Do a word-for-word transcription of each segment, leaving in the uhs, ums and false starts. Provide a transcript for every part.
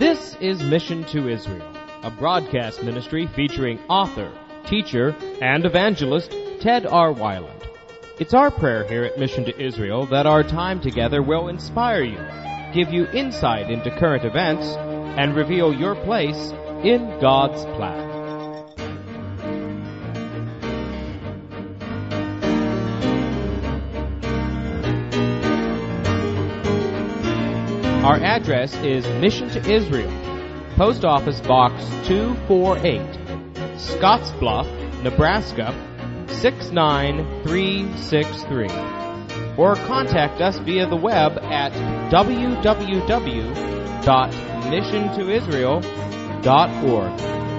This is Mission to Israel, a broadcast ministry featuring author, teacher, and evangelist Ted R. Weiland. It's our prayer here at Mission to Israel that our time together will inspire you, give you insight into current events, and reveal your place in God's plan. Our address is Mission to Israel, Post Office Box two forty-eight, Scottsbluff, Nebraska six nine three six three. Or contact us via the web at w w w dot mission to israel dot org.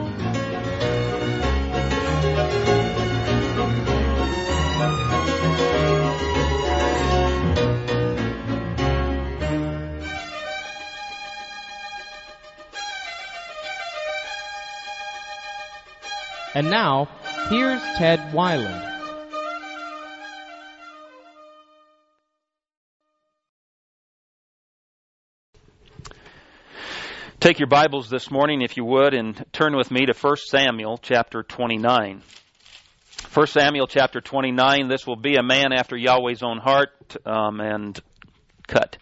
And now, here's Ted Weiland. Take your Bibles this morning, if you would, and turn with me to First Samuel chapter twenty-nine. First Samuel chapter twenty-nine, this will be a man after Yahweh's own heart, um, and cut.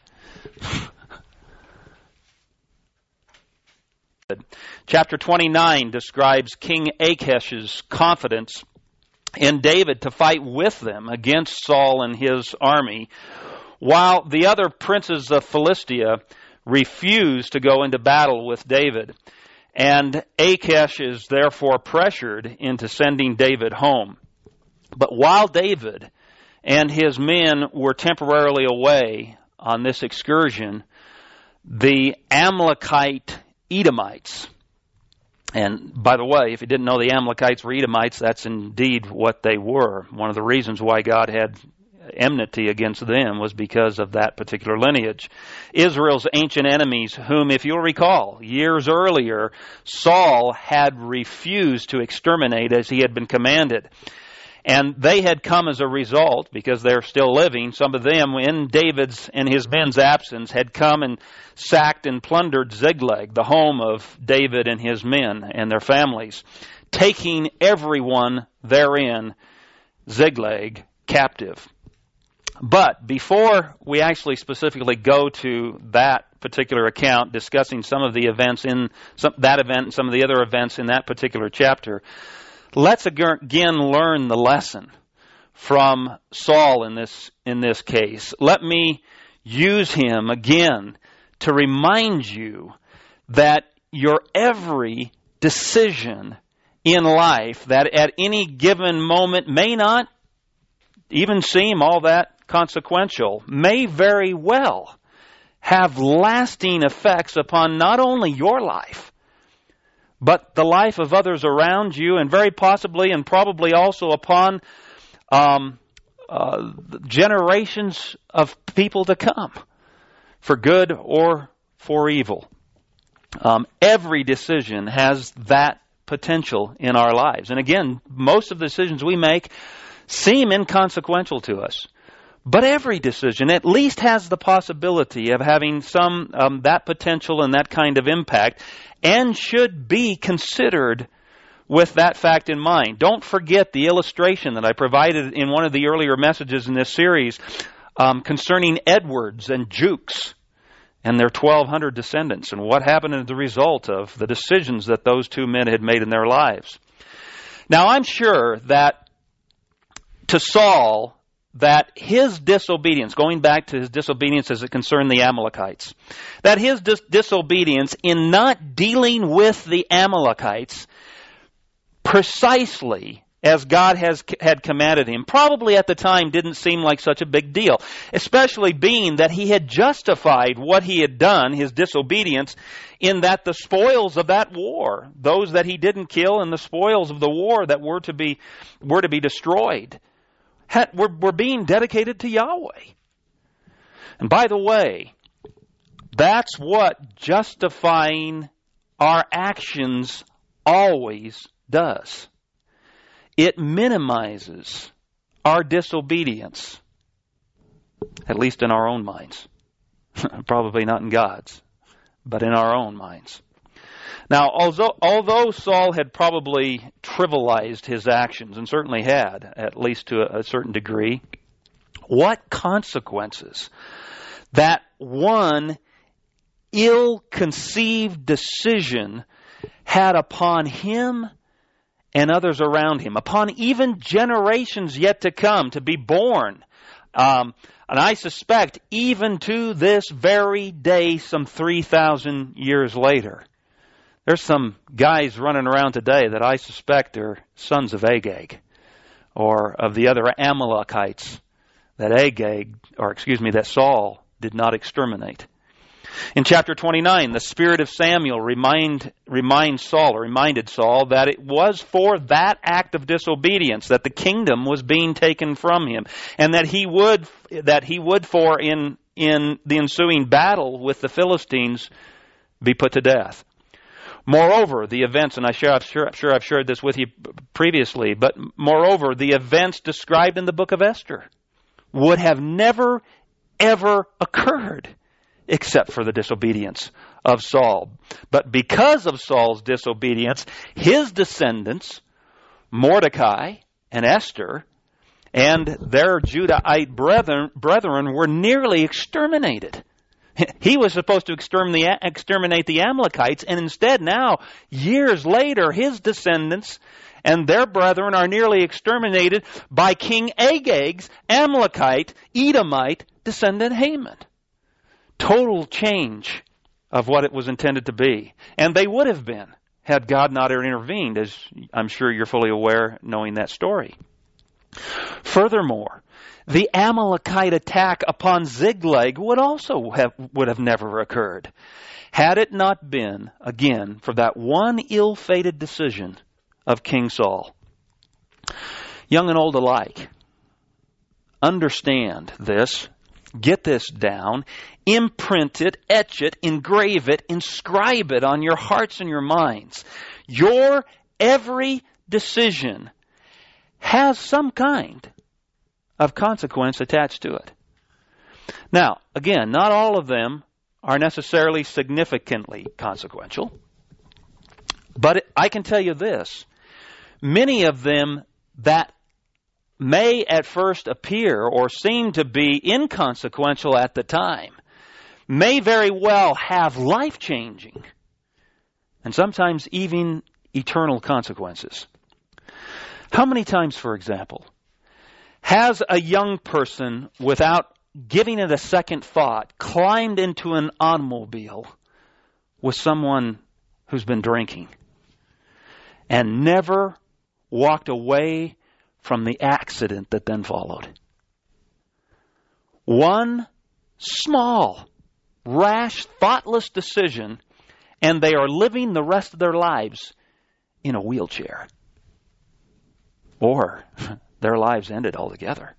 Chapter twenty-nine describes King Achish's confidence in David to fight with them against Saul and his army, while the other princes of Philistia refused to go into battle with David. And Achish is therefore pressured into sending David home. But while David and his men were temporarily away on this excursion, the Amalekite Edomites, and by the way, if you didn't know the Amalekites were Edomites, that's indeed what they were. One of the reasons why God had enmity against them was because of that particular lineage. Israel's ancient enemies, whom, if you'll recall, years earlier, Saul had refused to exterminate as he had been commanded. And they had come as a result, because they're still living, some of them, in David's and his men's absence, had come and sacked and plundered Ziklag, the home of David and his men and their families, taking everyone therein, Ziklag, captive. But before we actually specifically go to that particular account, discussing some of the events in some, that event and some of the other events in that particular chapter, let's again learn the lesson from Saul in this in this case. Let me use him again to remind you that your every decision in life that at any given moment may not even seem all that consequential, may very well have lasting effects upon not only your life, but the life of others around you, and very possibly and probably also upon um, uh, generations of people to come, for good or for evil. Um, every decision has that potential in our lives. And again, most of the decisions we make seem inconsequential to us. But every decision at least has the possibility of having some um, that potential and that kind of impact, and should be considered with that fact in mind. Don't forget the illustration that I provided in one of the earlier messages in this series um, concerning Edwards and Jukes and their twelve hundred descendants, and what happened as a result of the decisions that those two men had made in their lives. Now, I'm sure that to Saul, that his disobedience, going back to his disobedience as it concerned the Amalekites, that his dis- disobedience in not dealing with the Amalekites precisely as God has had commanded him, probably at the time didn't seem like such a big deal, especially being that he had justified what he had done, his disobedience, in that the spoils of that war, those that he didn't kill, and the spoils of the war that were to be were to be destroyed, had, were, were being dedicated to Yahweh. And by the way, that's what justifying our actions always does. It minimizes our disobedience, at least in our own minds. Probably not in God's. but in our own minds. Now, although, although Saul had probably trivialized his actions, and certainly had, at least to a, a certain degree, what consequences that one ill-conceived decision had upon him and others around him, upon even generations yet to come, to be born. Um, and I suspect even to this very day, some three thousand years later, there's some guys running around today that I suspect are sons of Agag, or of the other Amalekites that Agag, or excuse me, that Saul did not exterminate. In chapter twenty-nine, the spirit of Samuel remind, reminds Saul, or reminded Saul, that it was for that act of disobedience that the kingdom was being taken from him, and that he would, that he would for in in the ensuing battle with the Philistines be put to death. Moreover, the events, and I'm sure, sure, sure I've shared this with you previously, but moreover, the events described in the book of Esther would have never, ever occurred except for the disobedience of Saul. But because of Saul's disobedience, his descendants, Mordecai and Esther, and their Judahite brethren, brethren were nearly exterminated. He was supposed to exterminate the Amalekites, and instead now, years later, his descendants and their brethren are nearly exterminated by King Agag's Amalekite, Edomite descendant Haman. Total change of what it was intended to be. And they would have been had God not intervened, as I'm sure you're fully aware knowing that story. Furthermore, the Amalekite attack upon Ziklag would also have, would have never occurred had it not been, again, for that one ill-fated decision of King Saul. Young and old alike, understand this, get this down, imprint it, etch it, engrave it, inscribe it on your hearts and your minds. Your every decision has some kind of consequence attached to it. Now, again, not all of them are necessarily significantly consequential, but I can tell you this, many of them that may at first appear or seem to be inconsequential at the time may very well have life-changing and sometimes even eternal consequences. How many times, for example, has a young person, without giving it a second thought, climbed into an automobile with someone who's been drinking and never walked away from the accident that then followed? One small, rash, thoughtless decision, and they are living the rest of their lives in a wheelchair. Or their lives ended altogether.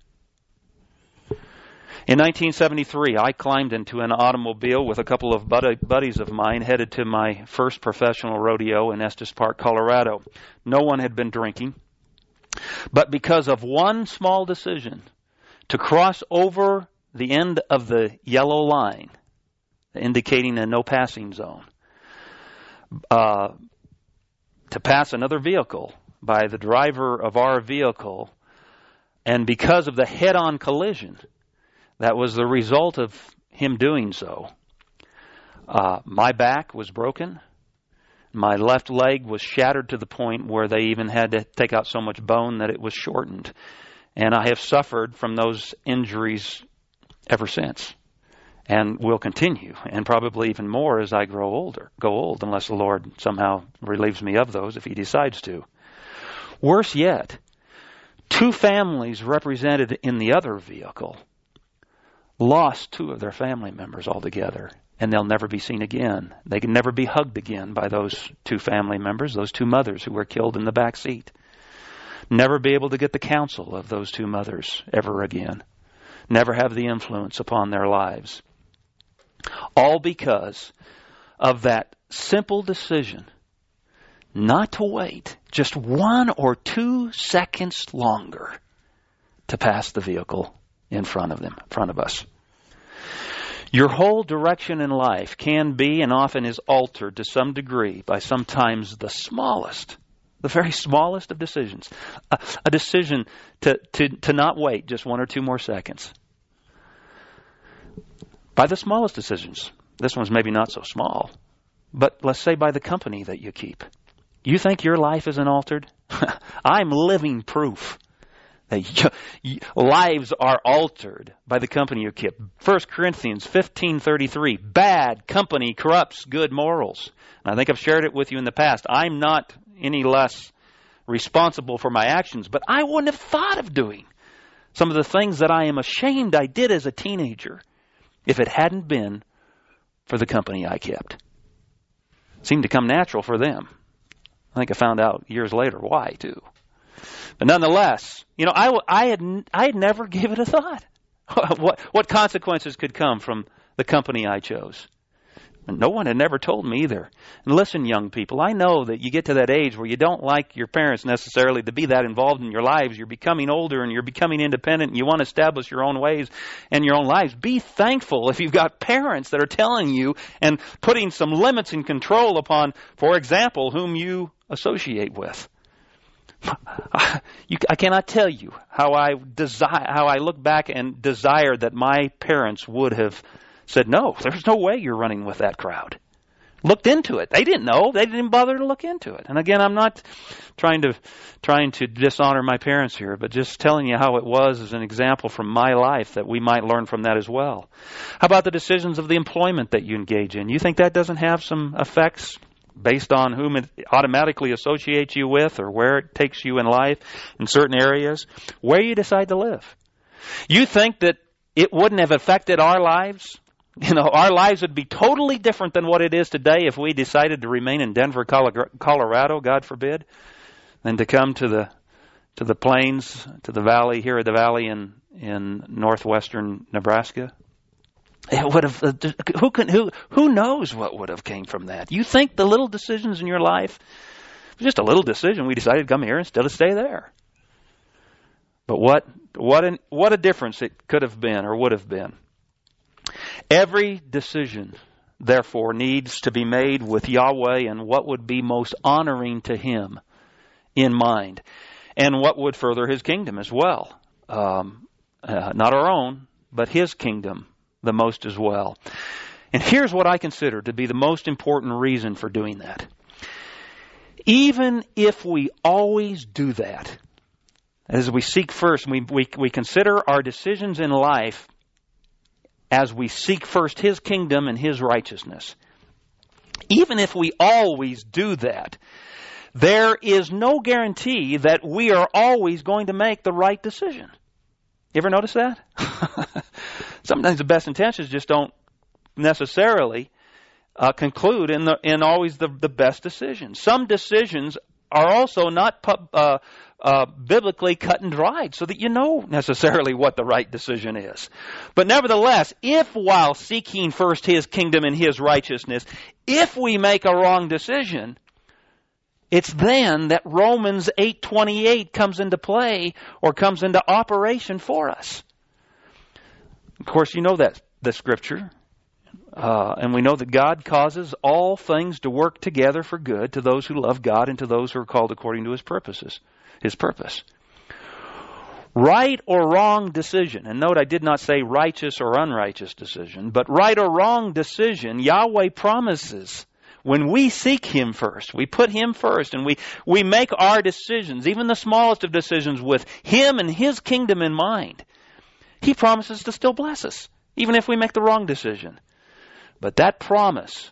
In nineteen seventy-three, I climbed into an automobile with a couple of buddies of mine headed to my first professional rodeo in Estes Park, Colorado. No one had been drinking. But because of one small decision to cross over the end of the yellow line, indicating a no passing zone, uh, to pass another vehicle by the driver of our vehicle, and because of the head-on collision that was the result of him doing so, uh, my back was broken. My left leg was shattered to the point where they even had to take out so much bone that it was shortened. And I have suffered from those injuries ever since, and will continue, and probably even more as I grow older, go old, unless the Lord somehow relieves me of those if He decides to. Worse yet, two families represented in the other vehicle lost two of their family members altogether, and they'll never be seen again. They can never be hugged again by those two family members, those two mothers who were killed in the back seat. Never be able to get the counsel of those two mothers ever again. Never have the influence upon their lives. All because of that simple decision not to wait just one or two seconds longer to pass the vehicle in front of them, in front of us. Your whole direction in life can be and often is altered to some degree by sometimes the smallest, the very smallest of decisions. A, a decision to, to, to not wait just one or two more seconds. By the smallest decisions. This one's maybe not so small. But let's say by the company that you keep. You think your life isn't altered? I'm living proof that you, you, lives are altered by the company you keep. First Corinthians fifteen thirty-three, bad company corrupts good morals. And I think I've shared it with you in the past. I'm not any less responsible for my actions, but I wouldn't have thought of doing some of the things that I am ashamed I did as a teenager if it hadn't been for the company I kept. It seemed to come natural for them. I think I found out years later why, too. But nonetheless, you know, I, I had I had never given it a thought. what what consequences could come from the company I chose? And no one had never told me either. And listen, young people, I know that you get to that age where you don't like your parents necessarily to be that involved in your lives. You're becoming older and you're becoming independent and you want to establish your own ways and your own lives. Be thankful if you've got parents that are telling you and putting some limits and control upon, for example, whom you associate with. You, I cannot tell you how I desire, how I look back and desire that my parents would have said, no, there's no way you're running with that crowd. Looked into it. They didn't know. They didn't bother to look into it. And again, I'm not trying to trying to dishonor my parents here, but just telling you how it was as an example from my life that we might learn from that as well. How about the decisions of the employment that you engage in? You think that doesn't have some effects based on whom it automatically associates you with or where it takes you in life in certain areas? Where you decide to live. You think that it wouldn't have affected our lives? You know, our lives would be totally different than what it is today if we decided to remain in Denver, Colorado, God forbid, than to come to the to the plains, to the valley, here at the valley in, in northwestern Nebraska. It would have. Uh, who can? Who? Who knows what would have came from that? You think the little decisions in your life, it was just a little decision. We decided to come here instead of stay there. But what? What? An, what a difference it could have been or would have been. Every decision, therefore, needs to be made with Yahweh and what would be most honoring to Him in mind, and what would further His kingdom as well. Um, uh, not our own, but His kingdom the most as well. And here's what I consider to be the most important reason for doing that. Even if we always do that, as we seek first, we, we, we consider our decisions in life as we seek first His kingdom and His righteousness. Even if we always do that, there is no guarantee that we are always going to make the right decision. You ever notice that? Sometimes the best intentions just don't necessarily uh, conclude in the in always the, the best decisions. Some decisions are also not pub, uh, uh, biblically cut and dried so that you know necessarily what the right decision is. But nevertheless, if while seeking first His kingdom and His righteousness, if we make a wrong decision, it's then that Romans eight twenty-eight comes into play or comes into operation for us. Of course, you know that the scripture. Uh, and we know that God causes all things to work together for good to those who love God and to those who are called according to His purposes, His purpose. Right or wrong decision, and note I did not say righteous or unrighteous decision, but right or wrong decision, Yahweh promises when we seek Him first, we put Him first, and we, we make our decisions, even the smallest of decisions, with Him and His kingdom in mind, He promises to still bless us, even if we make the wrong decision. But that promise,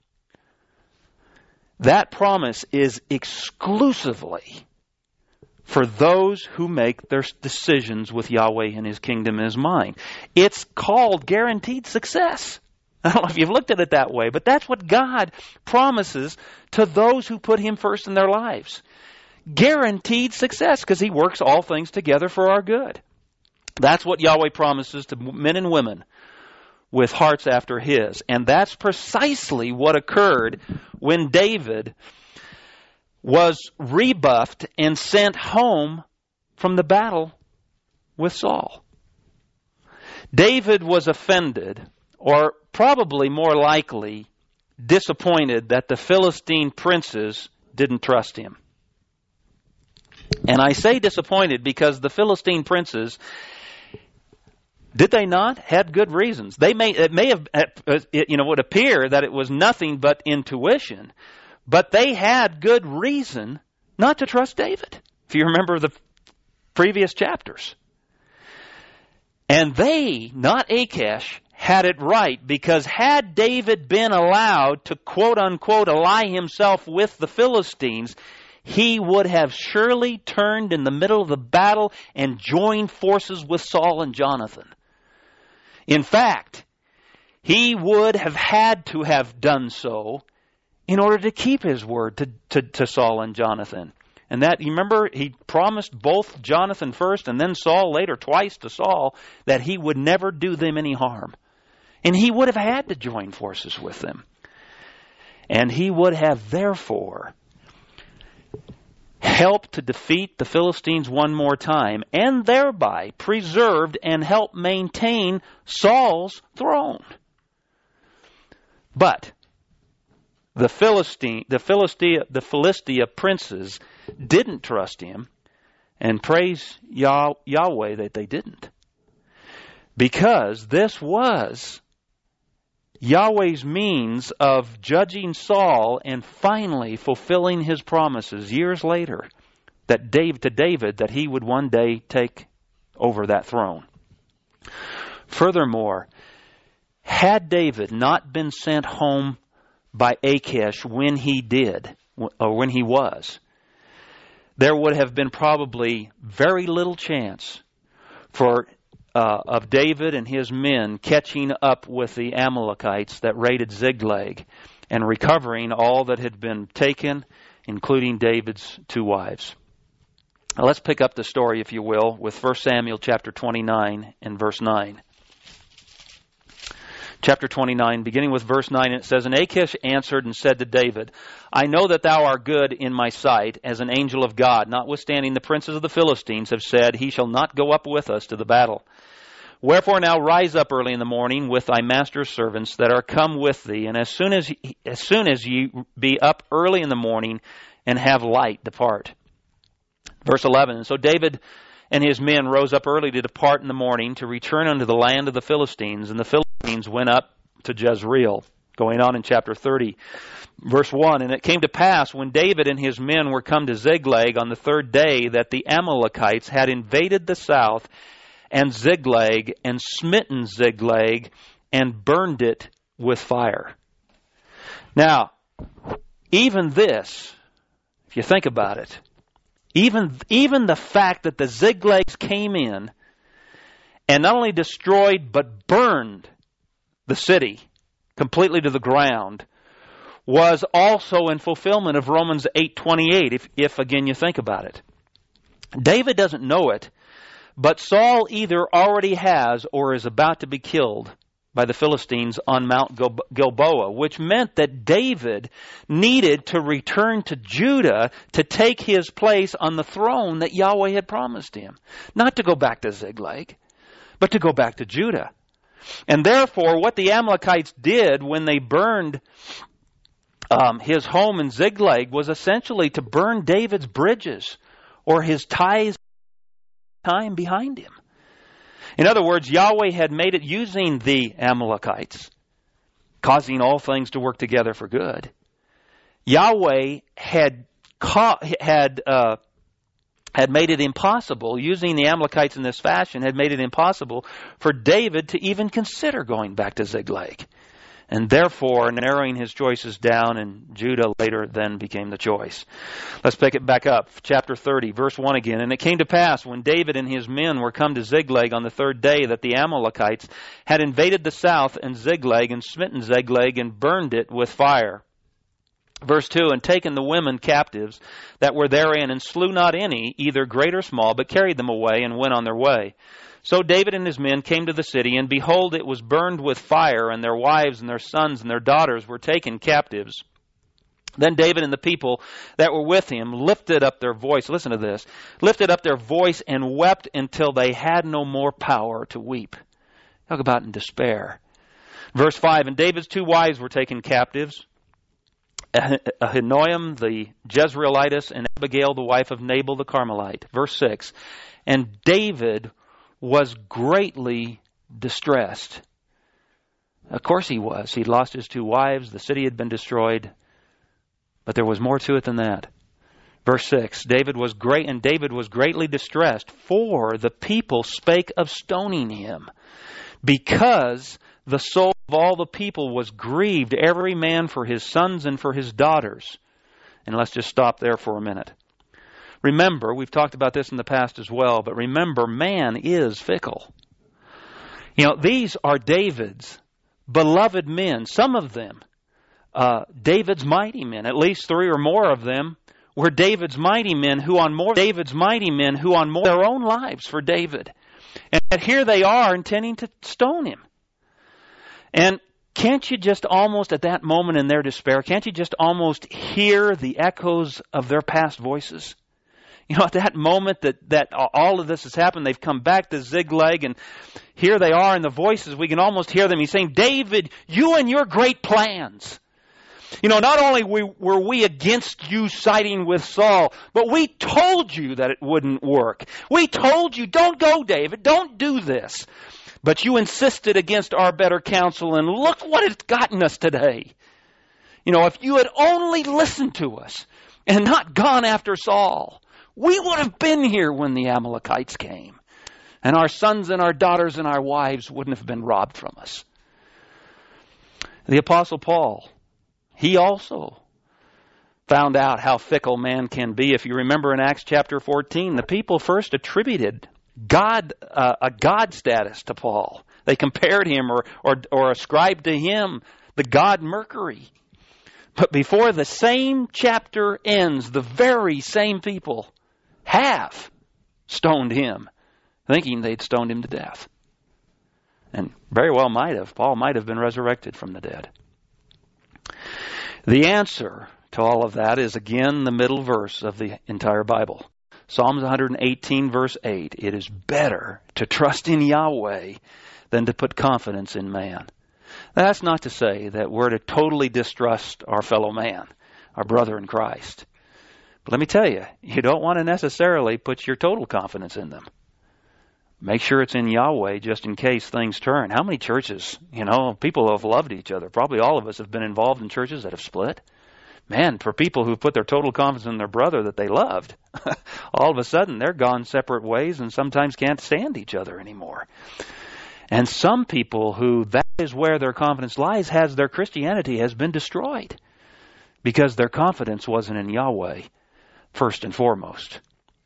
that promise is exclusively for those who make their decisions with Yahweh and His kingdom in His mind. It's called guaranteed success. I don't know if you've looked at it that way, but that's what God promises to those who put Him first in their lives. Guaranteed success, because He works all things together for our good. That's what Yahweh promises to men and women with hearts after His. And that's precisely what occurred when David was rebuffed and sent home from the battle with Saul. David was offended or probably more likely disappointed that the Philistine princes didn't trust him. And I say disappointed because the Philistine princes, did they not, had good reasons. They may it may have it, you know would appear that it was nothing but intuition, but they had good reason not to trust David. If you remember the previous chapters. And they, not Achish, had it right, because had David been allowed to quote unquote ally himself with the Philistines, he would have surely turned in the middle of the battle and joined forces with Saul and Jonathan. In fact, he would have had to have done so in order to keep his word to, to, to Saul and Jonathan. And that, you remember, he promised both Jonathan first and then Saul later, twice to Saul, that he would never do them any harm. And he would have had to join forces with them. And he would have, therefore, helped to defeat the Philistines one more time, and thereby preserved and helped maintain Saul's throne. But the Philistine, the Philistia, the Philistia princes didn't trust him, and praise Yah, Yahweh that they didn't, because this was Yahweh's means of judging Saul and finally fulfilling his promises years later that Dave to David that he would one day take over that throne. Furthermore, had David not been sent home by Achish when he did, or when he was, there would have been probably very little chance for uh, of David and his men catching up with the Amalekites that raided Ziklag and recovering all that had been taken, including David's two wives. Now let's pick up the story, if you will, with First Samuel chapter twenty-nine and verse nine. Chapter twenty-nine, beginning with verse nine, it says, "And Achish answered and said to David, I know that thou art good in my sight as an angel of God, notwithstanding the princes of the Philistines have said, He shall not go up with us to the battle. Wherefore now rise up early in the morning with thy master's servants that are come with thee, and as soon as as soon as ye be up early in the morning and have light, depart." Verse eleven, "And so David and his men rose up early to depart in the morning to return unto the land of the Philistines, and the Philistines went up to Jezreel." Going on in chapter thirty, verse one, "And it came to pass when David and his men were come to Ziklag on the third day that the Amalekites had invaded the south and Ziklag and smitten Ziklag and burned it with fire." Now, even this, if you think about it, even, even the fact that the Ziglags came in and not only destroyed but burned the city completely to the ground was also in fulfillment of Romans eight twenty-eight, if, if again you think about it. David doesn't know it, but Saul either already has or is about to be killed by the Philistines on Mount Gilboa, which meant that David needed to return to Judah to take his place on the throne that Yahweh had promised him. Not to go back to Ziklag, but to go back to Judah. And therefore, what the Amalekites did when they burned um, his home in Ziklag was essentially to burn David's bridges or his ties time behind him. In other words, Yahweh had made it using the Amalekites, causing all things to work together for good. Yahweh had ca- had uh, had made it impossible, using the Amalekites in this fashion, had made it impossible for David to even consider going back to Ziklag. And therefore, narrowing his choices down, and Judah later then became the choice. Let's pick it back up. Chapter thirty, verse one again. "And it came to pass, when David and his men were come to Ziklag on the third day, that the Amalekites had invaded the south and Ziklag, and smitten Ziklag, and burned it with fire." Verse two, "And taken the women captives that were therein, and slew not any, either great or small, but carried them away, and went on their way. So David and his men came to the city, and behold, it was burned with fire, and their wives and their sons and their daughters were taken captives. Then David and the people that were with him lifted up their voice," listen to this, "lifted up their voice and wept until they had no more power to weep." Talk about in despair. Verse five, and David's two wives were taken captives, Ahinoam the Jezreelitess and Abigail the wife of Nabal the Carmelite. Verse six, and David was greatly distressed. Of course he was. He'd lost his two wives. The city had been destroyed. But there was more to it than that. Verse six, David was great, and David was greatly distressed, for the people spake of stoning him, because the soul of all the people was grieved, every man for his sons and for his daughters. And let's just stop there for a minute. Remember, we've talked about this in the past as well, but remember, man is fickle. You know, these are David's beloved men, some of them, uh, David's mighty men, at least three or more of them were David's mighty men who on more David's mighty men who on more their own lives for David. And yet here they are intending to stone him. And can't you just almost at that moment in their despair, can't you just almost hear the echoes of their past voices? You know, at that moment that, that all of this has happened, they've come back to Ziklag, and here they are in the voices. We can almost hear them. He's saying, David, you and your great plans. You know, not only were we against you siding with Saul, but we told you that it wouldn't work. We told you, don't go, David, don't do this. But you insisted against our better counsel, and look what it's gotten us today. You know, if you had only listened to us and not gone after Saul, we would have been here when the Amalekites came. And our sons and our daughters and our wives wouldn't have been robbed from us. The Apostle Paul, he also found out how fickle man can be. If you remember in Acts chapter fourteen, the people first attributed God, uh, a God status to Paul. They compared him or, or, or ascribed to him the god Mercury. But before the same chapter ends, the very same people have stoned him, thinking they'd stoned him to death. And very well might have. Paul might have been resurrected from the dead. The answer to all of that is again the middle verse of the entire Bible. Psalms one eighteen verse eight. It is better to trust in Yahweh than to put confidence in man. That's not to say that we're to totally distrust our fellow man, our brother in Christ. But let me tell you, you don't want to necessarily put your total confidence in them. Make sure it's in Yahweh just in case things turn. How many churches, you know, people have loved each other. Probably all of us have been involved in churches that have split. Man, for people who put their total confidence in their brother that they loved, all of a sudden they're gone separate ways and sometimes can't stand each other anymore. And some people who that is where their confidence lies, has their Christianity has been destroyed because their confidence wasn't in Yahweh first and foremost.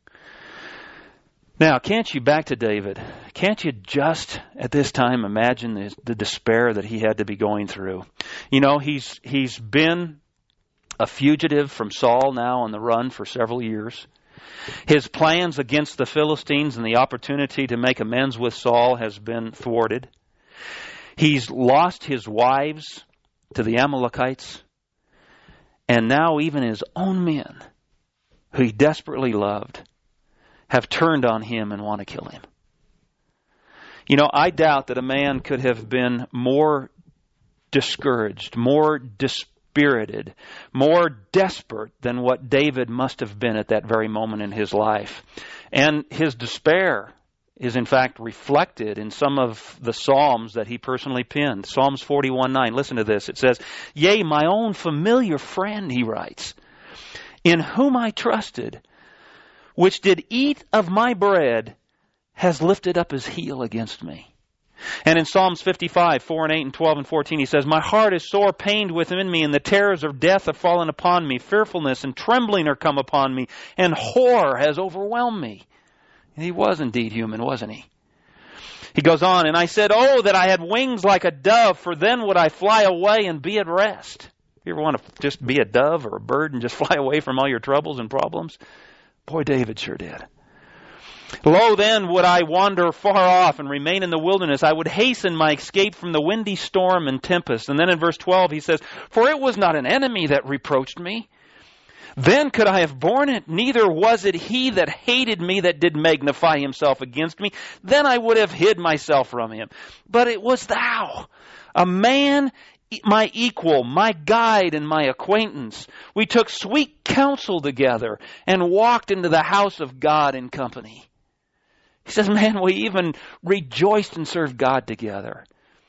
Now, can't you, back to David, can't you just at this time imagine the, the despair that he had to be going through? You know, he's he's been a fugitive from Saul now on the run for several years. His plans against the Philistines and the opportunity to make amends with Saul has been thwarted. He's lost his wives to the Amalekites. And now even his own men, who he desperately loved, have turned on him and want to kill him. You know, I doubt that a man could have been more discouraged, more dispirited, more desperate than what David must have been at that very moment in his life. And his despair is in fact reflected in some of the Psalms that he personally penned. Psalms forty-one nine, listen to this. It says, "Yea, my own familiar friend," he writes, "in whom I trusted, which did eat of my bread, has lifted up his heel against me." And in Psalms fifty-five, four and eight and twelve and fourteen, he says, "My heart is sore pained within me, and the terrors of death have fallen upon me. Fearfulness and trembling are come upon me, and horror has overwhelmed me." And he was indeed human, wasn't he? He goes on, "And I said, oh, that I had wings like a dove, for then would I fly away and be at rest." You ever want to just be a dove or a bird and just fly away from all your troubles and problems? Boy, David sure did. "Lo, then would I wander far off and remain in the wilderness. I would hasten my escape from the windy storm and tempest." And then in verse twelve he says, "For it was not an enemy that reproached me, Then could I have borne it, neither was it he that hated me that did magnify himself against me. Then I would have hid myself from him. But it was thou, a man, my equal, my guide, and my acquaintance. We took sweet counsel together and walked into the house of God in company. He says, man, we even rejoiced and served God together.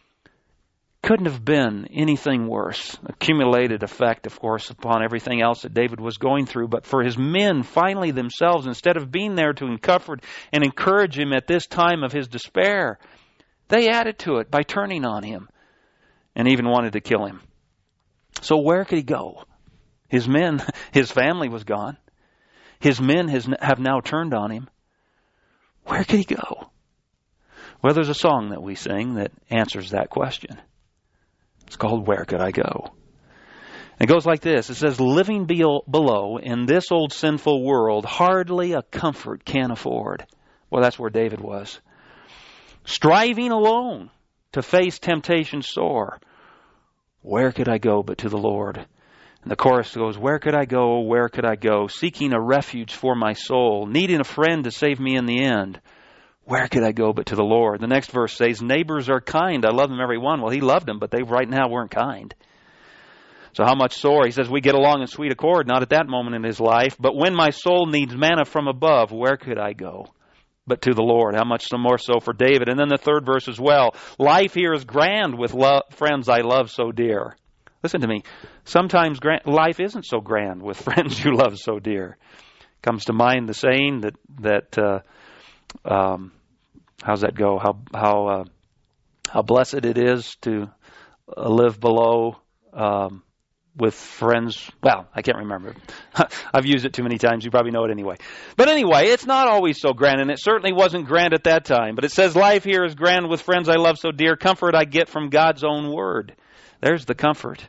Couldn't have been anything worse. Accumulated effect, of course, upon everything else that David was going through. But for his men, finally themselves, instead of being there to comfort and encourage him at this time of his despair, they added to it by turning on him and even wanted to kill him. So where could he go? His men, his family was gone. His men has, have now turned on him. Where could he go? Well, there's a song that we sing that answers that question. It's called Where Could I Go? It goes like this. It says, living below in this old sinful world, hardly a comfort can afford. Well, that's where David was. Striving alone to face temptation sore. Where could I go but to the Lord? And the chorus goes, where could I go, where could I go? Seeking a refuge for my soul, needing a friend to save me in the end. Where could I go but to the Lord? The next verse says, neighbors are kind. I love them every one. Well, he loved them, but they right now weren't kind. So how much sore? He says, we get along in sweet accord, not at that moment in his life. But when my soul needs manna from above, where could I go but to the Lord? How much more so for David? And then the third verse as well. Life here is grand with lo- friends I love so dear. Listen to me. Sometimes grand- life isn't so grand with friends you love so dear. Comes to mind the saying that, that, uh, Um, how's that go? How how uh, how blessed it is to uh, live below um, with friends. Well, I can't remember. I've used it too many times. You probably know it anyway. But anyway, it's not always so grand, and it certainly wasn't grand at that time. But it says, life here is grand with friends I love so dear. Comfort I get from God's own word. There's the comfort.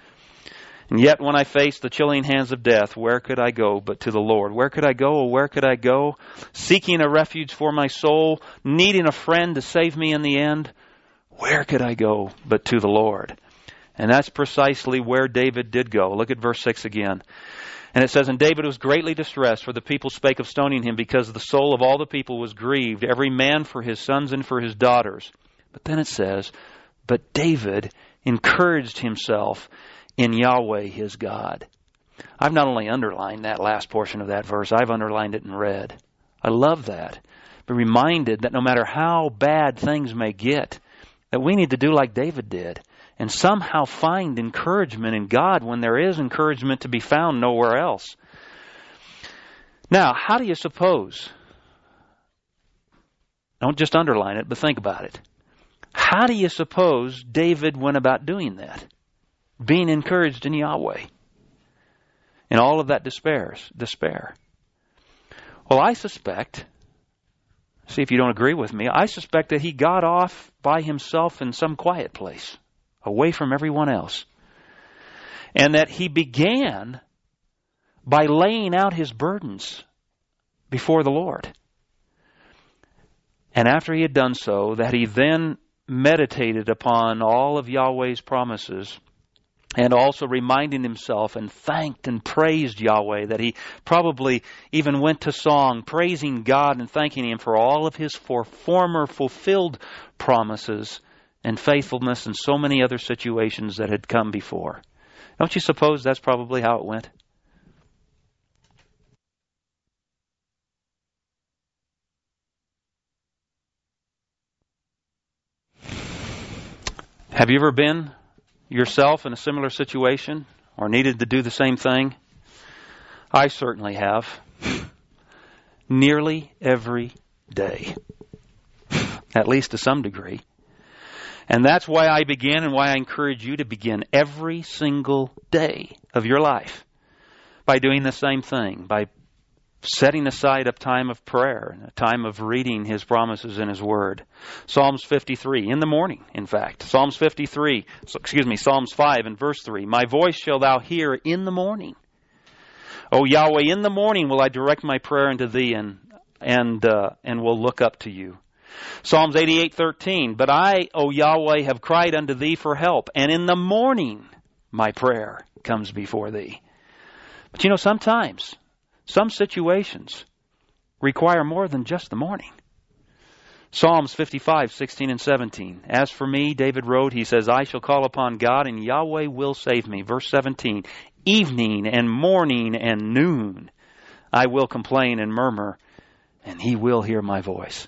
And yet when I faced the chilling hands of death, where could I go but to the Lord? Where could I go? Where could I go? Seeking a refuge for my soul, needing a friend to save me in the end. Where could I go but to the Lord? And that's precisely where David did go. Look at verse six again. And it says, and David was greatly distressed, for the people spake of stoning him, because the soul of all the people was grieved, every man for his sons and for his daughters. But then it says, but David encouraged himself in Yahweh his God. I've not only underlined that last portion of that verse, I've underlined it in red. I love that. Be reminded that no matter how bad things may get, that we need to do like David did and somehow find encouragement in God when there is encouragement to be found nowhere else. Now, how do you suppose? Don't just underline it, but think about it. How do you suppose David went about doing that? Being encouraged in Yahweh. In all of that despair. despair. Well, I suspect, see if you don't agree with me, I suspect that he got off by himself in some quiet place, away from everyone else. And that he began by laying out his burdens before the Lord. And after he had done so, that he then meditated upon all of Yahweh's promises, and also reminding himself and thanked and praised Yahweh, that he probably even went to song, praising God and thanking him for all of his for former fulfilled promises and faithfulness in so many other situations that had come before. Don't you suppose that's probably how it went? Have you ever been yourself in a similar situation or needed to do the same thing? I certainly have. Nearly every day. At least to some degree. And that's why I began and why I encourage you to begin every single day of your life by doing the same thing, by setting aside a time of prayer, a time of reading His promises in His Word. Psalms fifty-three, in the morning, in fact. Psalms fifty-three, excuse me, Psalms five and verse three. My voice shall thou hear in the morning. O Yahweh, in the morning will I direct my prayer unto Thee, and and uh, and will look up to You. Psalms eighty-eight thirteen. But I, O Yahweh, have cried unto Thee for help, and in the morning my prayer comes before Thee. But you know, sometimes, some situations require more than just the morning. Psalms fifty-five, sixteen and seventeen. As for me, David wrote, he says, I shall call upon God and Yahweh will save me. Verse seventeen, evening and morning and noon I will complain and murmur, and he will hear my voice.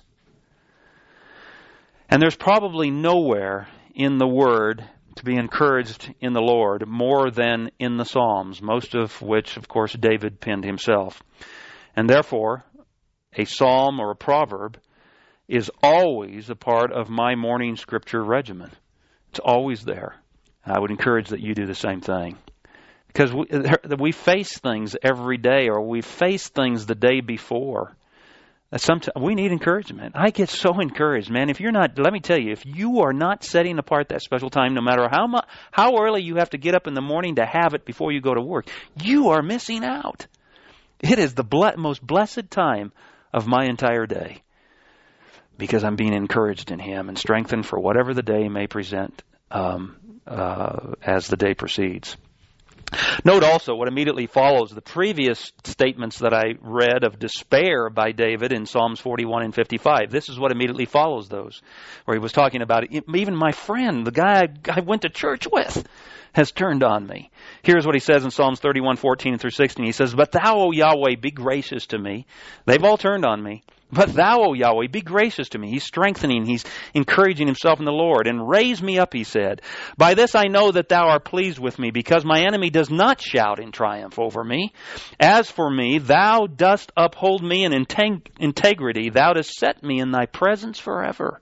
And there's probably nowhere in the Word to be encouraged in the Lord more than in the Psalms, most of which, of course, David penned himself. And therefore, a psalm or a proverb is always a part of my morning scripture regimen. It's always there. I would encourage that you do the same thing. Because we, we face things every day, or we face things the day before. Sometimes we need encouragement. I get so encouraged, man. If you're not, let me tell you, if you are not setting apart that special time, no matter how much, how early you have to get up in the morning to have it before you go to work, you are missing out. It is the ble- most blessed time of my entire day, because I'm being encouraged in Him and strengthened for whatever the day may present um, uh, as the day proceeds. Note also what immediately follows the previous statements that I read of despair by David in Psalms forty-one and fifty-five. This is what immediately follows those, where he was talking about it. Even my friend, the guy I went to church with, has turned on me. Here's what he says in Psalms thirty-one, fourteen through sixteen. He says, But thou, O Yahweh, be gracious to me. They've all turned on me. But thou, O Yahweh, be gracious to me. He's strengthening, he's encouraging himself in the Lord. And raise me up, he said. By this I know that thou art pleased with me, because my enemy does not shout in triumph over me. As for me, thou dost uphold me in integ- integrity. Thou dost set me in thy presence forever.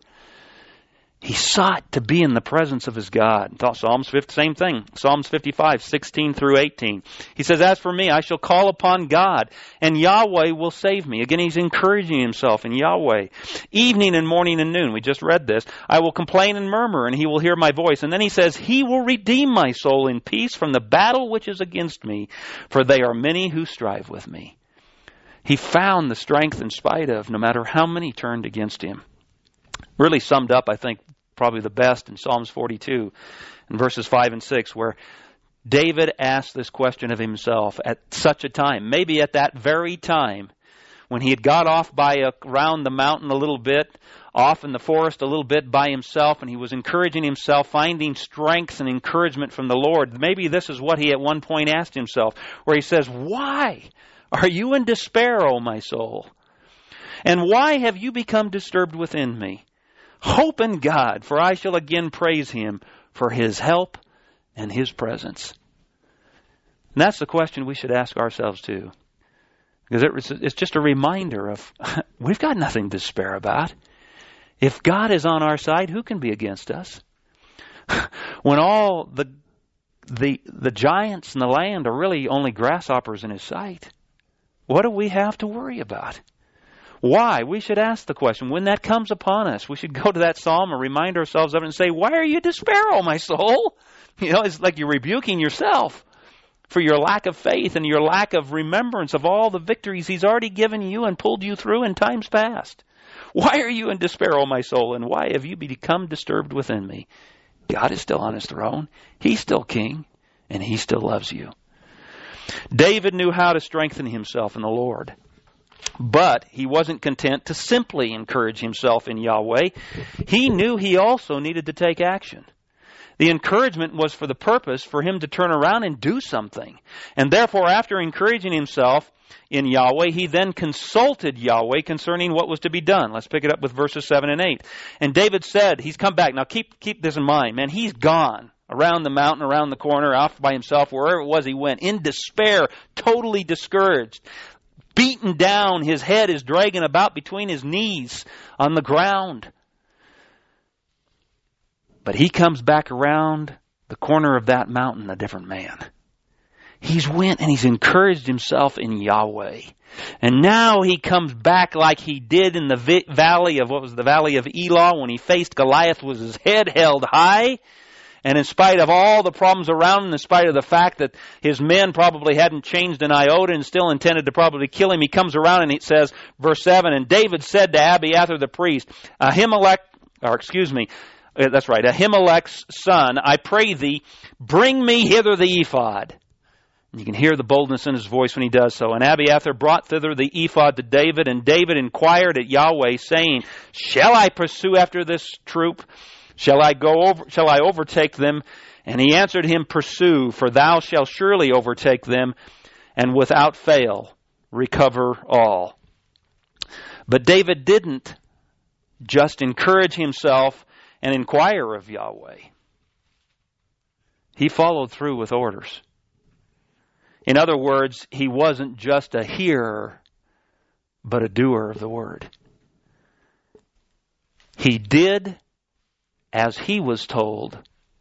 He sought to be in the presence of his God. Psalms fifty, same thing. Psalms fifty-five, sixteen through eighteen. He says, As for me, I shall call upon God, and Yahweh will save me. Again, he's encouraging himself in Yahweh. Evening and morning and noon. We just read this. I will complain and murmur, and he will hear my voice. And then he says, He will redeem my soul in peace from the battle which is against me, for they are many who strive with me. He found the strength in spite of, no matter how many turned against him. Really summed up, I think, probably the best in Psalms forty-two, in verses five and six, where David asked this question of himself at such a time, maybe at that very time, when he had got off by a, around the mountain a little bit, off in the forest a little bit by himself, and he was encouraging himself, finding strength and encouragement from the Lord. Maybe this is what he at one point asked himself, where he says, Why are you in despair, O my soul? And why have you become disturbed within me? Hope in God, for I shall again praise Him for His help and His presence. And that's the question we should ask ourselves too. Because it's just a reminder of, we've got nothing to despair about. If God is on our side, who can be against us? When all the, the, the giants in the land are really only grasshoppers in His sight, what do we have to worry about? Why? We should ask the question. When that comes upon us, we should go to that psalm and remind ourselves of it and say, Why are you in despair, O my soul? You know, it's like you're rebuking yourself for your lack of faith and your lack of remembrance of all the victories He's already given you and pulled you through in times past. Why are you in despair, O my soul? And why have you become disturbed within me? God is still on His throne. He's still king, and He still loves you. David knew how to strengthen himself in the Lord. But he wasn't content to simply encourage himself in Yahweh. He knew he also needed to take action. The encouragement was for the purpose for him to turn around and do something. And therefore, after encouraging himself in Yahweh, he then consulted Yahweh concerning what was to be done. Let's pick it up with verses seven and eight. And David said, he's come back. Now keep keep this in mind, man. He's gone around the mountain, around the corner, off by himself, wherever it was he went, in despair, totally discouraged. Beaten down, his head is dragging about between his knees on the ground. But he comes back around the corner of that mountain a different man. He's went and he's encouraged himself in Yahweh. And now he comes back like he did in the vi- valley of, what was the valley of Elah, when he faced Goliath with his head held high. And in spite of all the problems around him, in spite of the fact that his men probably hadn't changed an iota and still intended to probably kill him, he comes around and it says, verse seven, and David said to Abiathar the priest, Ahimelech, or excuse me, that's right, Ahimelech's son, I pray thee, bring me hither the ephod. You can hear the boldness in his voice when he does so. And Abiathar brought thither the ephod to David, and David inquired at Yahweh, saying, Shall I pursue after this troop? Shall I go over, shall I overtake them? And he answered him, Pursue, for thou shalt surely overtake them, and without fail recover all. But David didn't just encourage himself and inquire of Yahweh. He followed through with orders. In other words, he wasn't just a hearer, but a doer of the word. He did as he was told,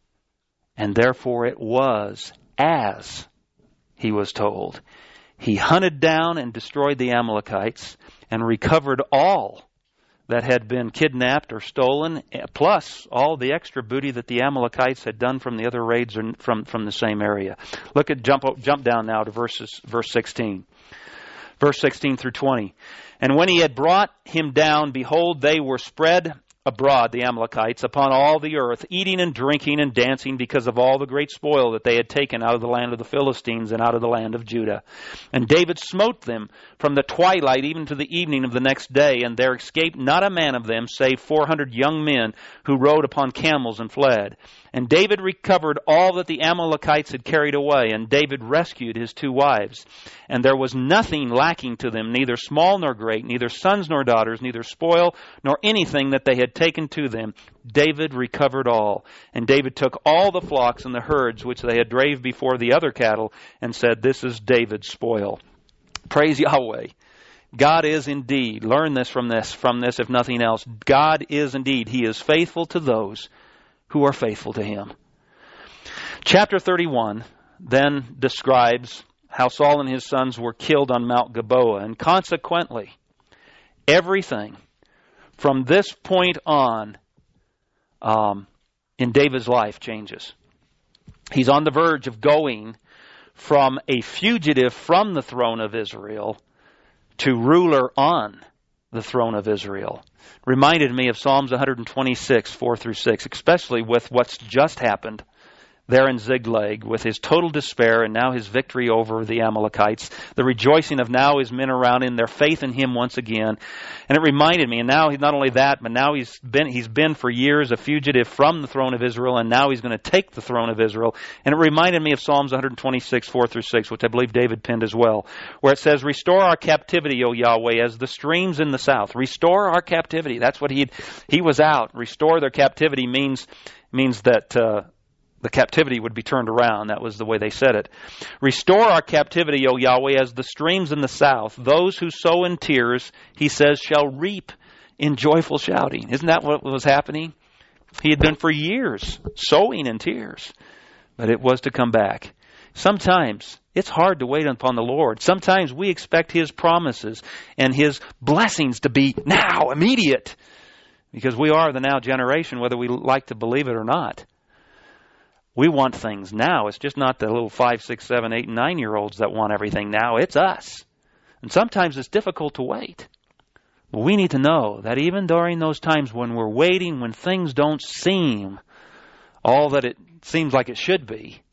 and therefore it was as he was told. He hunted down and destroyed the Amalekites and recovered all that had been kidnapped or stolen, plus all the extra booty that the Amalekites had done from the other raids from, from the same area. Look at jump jump down now to verses verse sixteen. Verse sixteen through twenty. And when he had brought him down, behold, they were spread abroad, the Amalekites, upon all the earth, eating and drinking and dancing because of all the great spoil that they had taken out of the land of the Philistines and out of the land of Judah. And David smote them from the twilight even to the evening of the next day, and there escaped not a man of them, save four hundred young men who rode upon camels and fled. And David recovered all that the Amalekites had carried away, and David rescued his two wives. And there was nothing lacking to them, neither small nor great, neither sons nor daughters, neither spoil nor anything that they had taken to them. David recovered all. And David took all the flocks and the herds which they had drave before the other cattle, and said, This is David's spoil. Praise Yahweh. God is indeed, learn this from this, from this if nothing else, God is indeed, He is faithful to those who are faithful to Him. Chapter thirty-one then describes how Saul and his sons were killed on Mount Gilboa, and consequently, everything from this point on um, in David's life changes. He's on the verge of going from a fugitive from the throne of Israel to ruler on the throne of Israel. Reminded me of Psalms one twenty-six, four through six, especially with what's just happened there in Ziklag with his total despair and now his victory over the Amalekites, the rejoicing of now his men around him, their faith in him once again. And it reminded me, and now he's not only that, but now he's been he's been for years a fugitive from the throne of Israel, and now he's going to take the throne of Israel. And it reminded me of Psalms one twenty-six, four through six, which I believe David penned as well, where it says, Restore our captivity, O Yahweh, as the streams in the south. Restore our captivity. That's what he he was out. Restore their captivity means means that uh, the captivity would be turned around. That was the way they said it. Restore our captivity, O Yahweh, as the streams in the south. Those who sow in tears, he says, shall reap in joyful shouting. Isn't that what was happening? He had been for years sowing in tears, but it was to come back. Sometimes it's hard to wait upon the Lord. Sometimes we expect His promises and His blessings to be now, immediate, because we are the now generation, whether we like to believe it or not. We want things now. It's just not the little five, six, seven, eight, and nine-year-olds that want everything now. It's us. And sometimes it's difficult to wait. But we need to know that even during those times when we're waiting, when things don't seem all that it seems like it should be,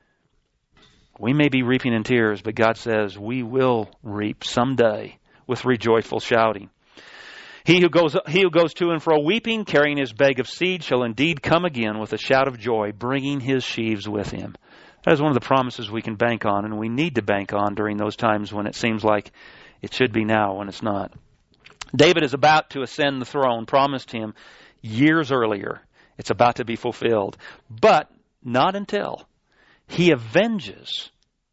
we may be reaping in tears, but God says we will reap someday with rejoiceful shouting. He who goes he who goes to and fro weeping, carrying his bag of seed, shall indeed come again with a shout of joy, bringing his sheaves with him. That is one of the promises we can bank on, and we need to bank on during those times when it seems like it should be now when it's not. David is about to ascend the throne, promised him years earlier. It's about to be fulfilled. But not until he avenges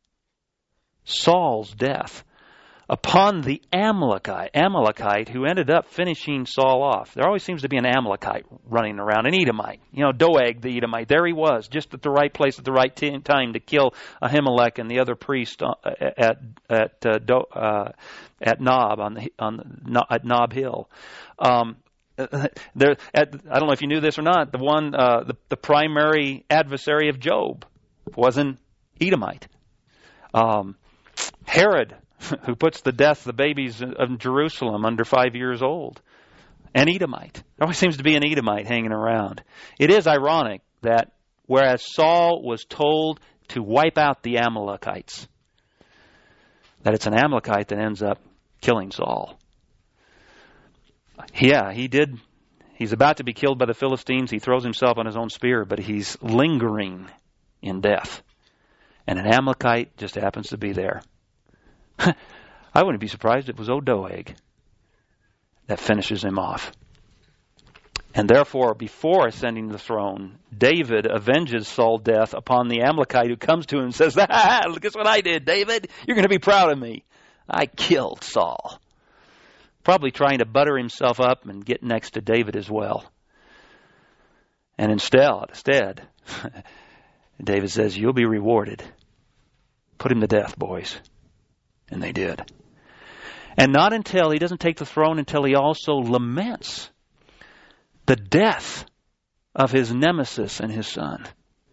Saul's death upon the Amalekite, Amalekite who ended up finishing Saul off. There always seems to be an Amalekite running around, an Edomite. You know, Doeg the Edomite. There he was, just at the right place at the right t- time to kill Ahimelech and the other priest at at uh, Do, uh, at Nob on the on at Nob Hill. Um, there, at, I don't know if you knew this or not. The one, uh, the, the primary adversary of Job was an Edomite. Um, Herod, who puts to death the babies of Jerusalem under five years old. An Edomite. There always seems to be an Edomite hanging around. It is ironic that whereas Saul was told to wipe out the Amalekites, that it's an Amalekite that ends up killing Saul. Yeah, he did. He's about to be killed by the Philistines. He throws himself on his own spear, but he's lingering in death. And an Amalekite just happens to be there. I wouldn't be surprised if it was Doeg that finishes him off. And therefore, before ascending the throne, David avenges Saul's death upon the Amalekite who comes to him and says, ah, guess what I did, David? You're going to be proud of me. I killed Saul. Probably trying to butter himself up and get next to David as well. And instead, instead David says, you'll be rewarded. Put him to death, boys. And they did. And not until he doesn't take the throne until he also laments the death of his nemesis and his son.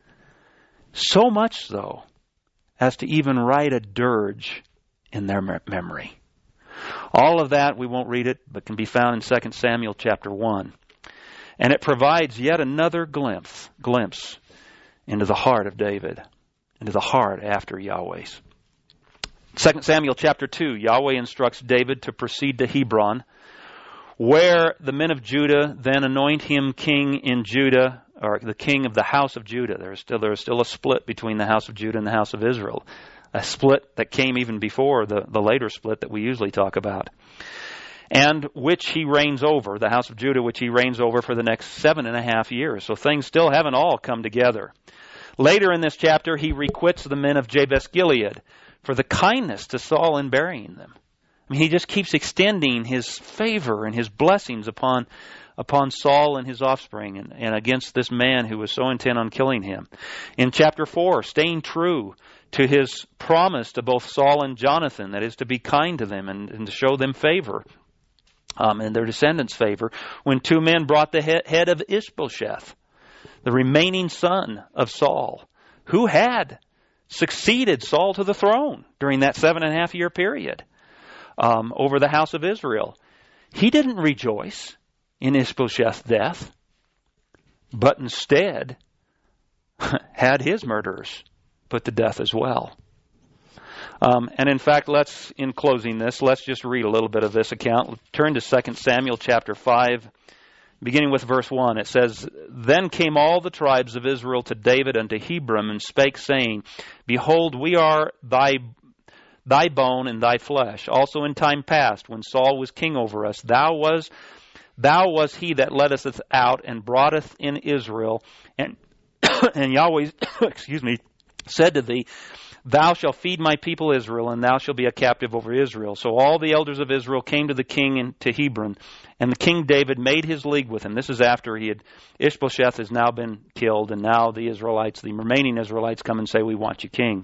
So much so as to even write a dirge in their memory. All of that, we won't read it, but can be found in Second Samuel chapter one. And it provides yet another glimpse, glimpse into the heart of David, into the heart after Yahweh's. Second Samuel chapter two, Yahweh instructs David to proceed to Hebron, where the men of Judah then anoint him king in Judah, or the king of the house of Judah. There is still there is still a split between the house of Judah and the house of Israel, a split that came even before the, the later split that we usually talk about, and which he reigns over, the house of Judah, which he reigns over for the next seven and a half years. So things still haven't all come together. Later in this chapter, he requits the men of Jabesh-Gilead for the kindness to Saul in burying them. I mean, he just keeps extending his favor and his blessings upon upon Saul and his offspring and, and against this man who was so intent on killing him. In chapter four, staying true to his promise to both Saul and Jonathan, that is to be kind to them and, and to show them favor, um, and their descendants favor, when two men brought the he- head of Ishbosheth, the remaining son of Saul, who had succeeded Saul to the throne during that seven and a half year period. Um, over the house of Israel. He didn't rejoice in Ishbosheth's death, but instead had his murderers put to death as well. Um, and in fact, let's, in closing this, let's just read a little bit of this account. Turn to Second Samuel chapter five, beginning with verse one. It says, Then came all the tribes of Israel to David unto Hebron, and spake, saying, Behold, we are thy thy bone and thy flesh. Also in time past, when Saul was king over us, thou was thou was he that leddest us out and broughteth in Israel, and and Yahweh, excuse me, said to thee, Thou shalt feed my people Israel, and thou shalt be a captive over Israel. So all the elders of Israel came to the king in, to Hebron, and the king David made his league with him. This is after he had Ishbosheth has now been killed, and now the Israelites, the remaining Israelites, come and say, We want you king.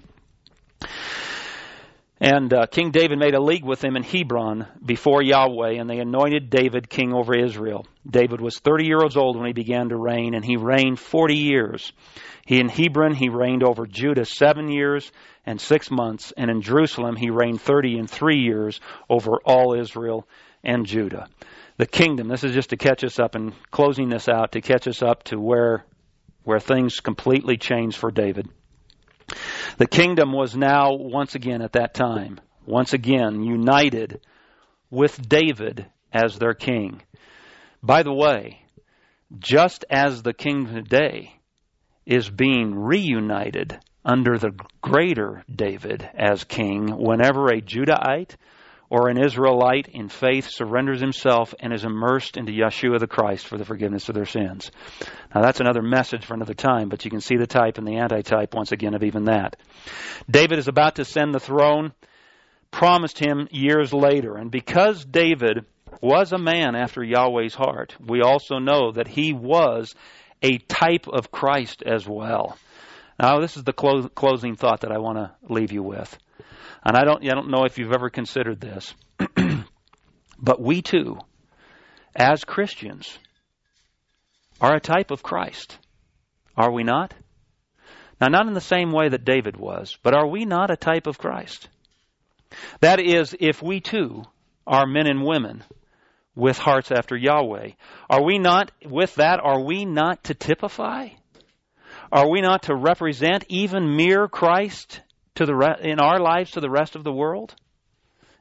And uh, King David made a league with him in Hebron before Yahweh, and they anointed David king over Israel. David was thirty years old when he began to reign, and he reigned forty years. He in Hebron he reigned over Judah seven years and six months, and in Jerusalem he reigned thirty and three years over all Israel and Judah. The kingdom, this is just to catch us up and closing this out, to catch us up to where, where things completely changed for David. The kingdom was now, once again at that time, once again united with David as their king. By the way, just as the kingdom today is being reunited under the greater David as king, whenever a Judahite or an Israelite in faith surrenders himself and is immersed into Yeshua the Christ for the forgiveness of their sins. Now that's another message for another time, but you can see the type and the antitype once again of even that. David is about to ascend the throne, promised him years later. And because David was a man after Yahweh's heart, we also know that he was a type of Christ as well. Now this is the clo- closing thought that I want to leave you with. And I don't, I don't know if you've ever considered this, but we too, as Christians, are a type of Christ. Are we not? Now, not in the same way that David was, but are we not a type of Christ? That is, if we too are men and women with hearts after Yahweh, are we not, with that, are we not to typify? Are we not to represent even mere Christ to the re- in our lives to the rest of the world?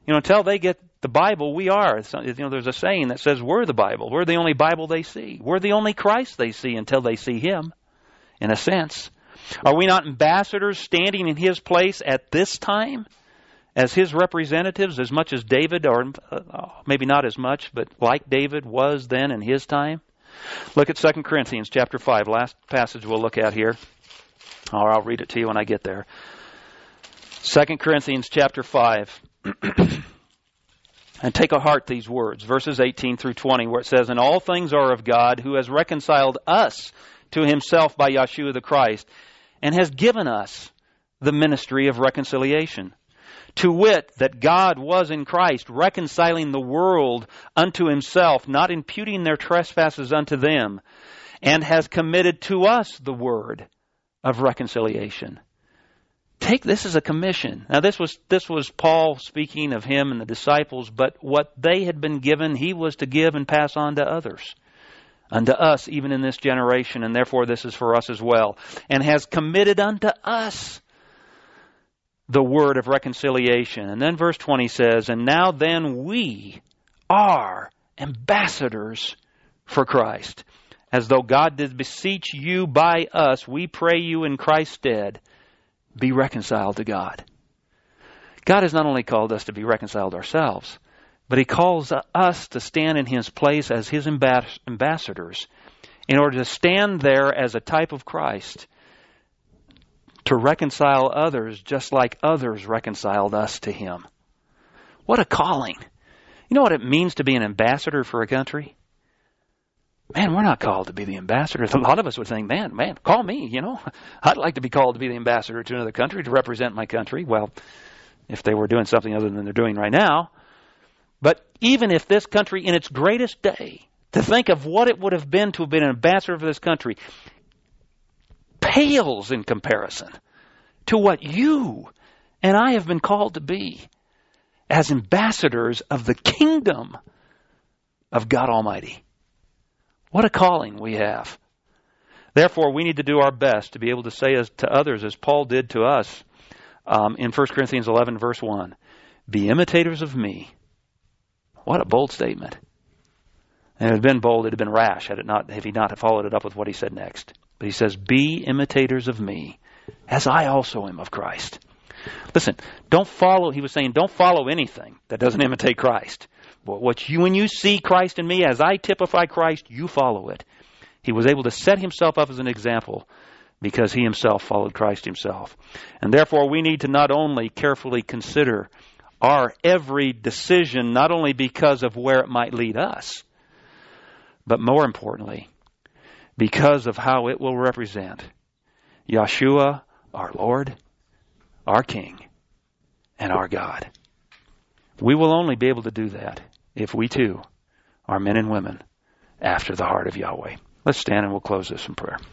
You know, until they get the Bible, we are. You know, there's a saying that says we're the Bible. We're the only Bible they see. We're the only Christ they see until they see Him, in a sense. Are we not ambassadors standing in His place at this time as His representatives, as much as David, or uh, maybe not as much, but like David was then in his time? Look at Second Corinthians chapter five, last passage we'll look at here. Or I'll read it to you when I get there. Second Corinthians chapter five. And take to heart these words, verses eighteen through twenty, where it says, "And all things are of God, who has reconciled us to Himself by Yeshua the Christ, and has given us the ministry of reconciliation. To wit, that God was in Christ, reconciling the world unto Himself, not imputing their trespasses unto them, and has committed to us the word of reconciliation." Take this as a commission. Now this was this was Paul speaking of him and the disciples, but what they had been given, he was to give and pass on to others, unto us even in this generation, and therefore this is for us as well. And has committed unto us the word of reconciliation. And then verse twenty says, "And now then we are ambassadors for Christ. As though God did beseech you by us, we pray you in Christ's stead, be reconciled to God." God has not only called us to be reconciled ourselves, but He calls us to stand in His place as His ambassadors in order to stand there as a type of Christ, to reconcile others just like others reconciled us to Him. What a calling. You know what it means to be an ambassador for a country? Man, we're not called to be the ambassador. A lot of us would think, man, man, call me, you know. I'd like to be called to be the ambassador to another country, to represent my country. Well, if they were doing something other than they're doing right now. But even if this country in its greatest day, to think of what it would have been to have been an ambassador for this country, pales in comparison to what you and I have been called to be as ambassadors of the kingdom of God Almighty. What a calling we have. Therefore, we need to do our best to be able to say as, to others, as Paul did to us um, in First Corinthians eleven, verse one, "Be imitators of me." What a bold statement. And if it had been bold, it had been rash had it not, if he not have followed it up with what he said next. But he says, "Be imitators of me, as I also am of Christ." Listen, don't follow, he was saying, don't follow anything that doesn't imitate Christ. What you, when you see Christ in me, as I typify Christ, you follow it. He was able to set himself up as an example because he himself followed Christ himself. And therefore, we need to not only carefully consider our every decision, not only because of where it might lead us, but more importantly, because of how it will represent Yeshua, our Lord, our King, and our God. We will only be able to do that if we too are men and women after the heart of Yahweh. Let's stand and we'll close this in prayer.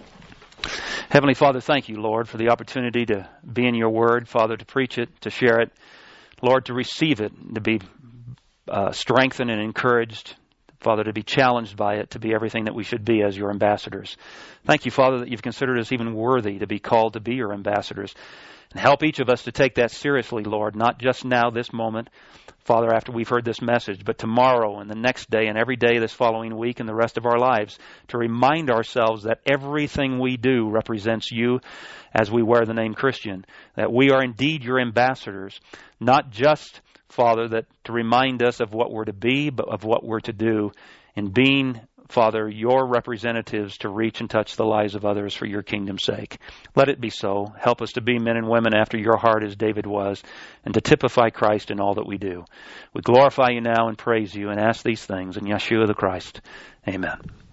Heavenly Father, thank you, Lord, for the opportunity to be in your word, Father, to preach it, to share it, Lord, to receive it, to be uh, strengthened and encouraged, Father, to be challenged by it, to be everything that we should be as your ambassadors. Thank you, Father, that you've considered us even worthy to be called to be your ambassadors. And help each of us to take that seriously, Lord, not just now, this moment, Father, after we've heard this message, but tomorrow and the next day and every day this following week and the rest of our lives, to remind ourselves that everything we do represents you as we wear the name Christian, that we are indeed your ambassadors, not just, Father, that to remind us of what we're to be, but of what we're to do in being, Father, your representatives to reach and touch the lives of others for your kingdom's sake. Let it be so. Help us to be men and women after your heart as David was, and to typify Christ in all that we do. We glorify you now and praise you and ask these things in Yeshua the Christ. Amen.